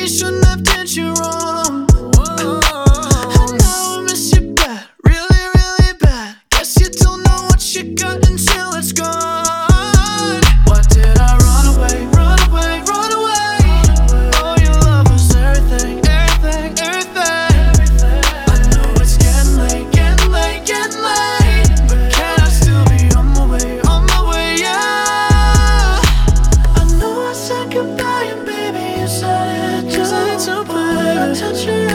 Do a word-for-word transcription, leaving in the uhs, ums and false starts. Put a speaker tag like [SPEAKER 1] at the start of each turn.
[SPEAKER 1] really shouldn't have did you wrong. And now I miss you bad, really, really bad. Guess you don't know what you got until it's gone. Why did I run away, run away, run away? Oh, your love was everything, everything, everything. I know it's getting late, getting late, getting late, but can I still be on my way, on my way, yeah. I know I said goodbye and baby you said it too, 'cause I need to pay attention.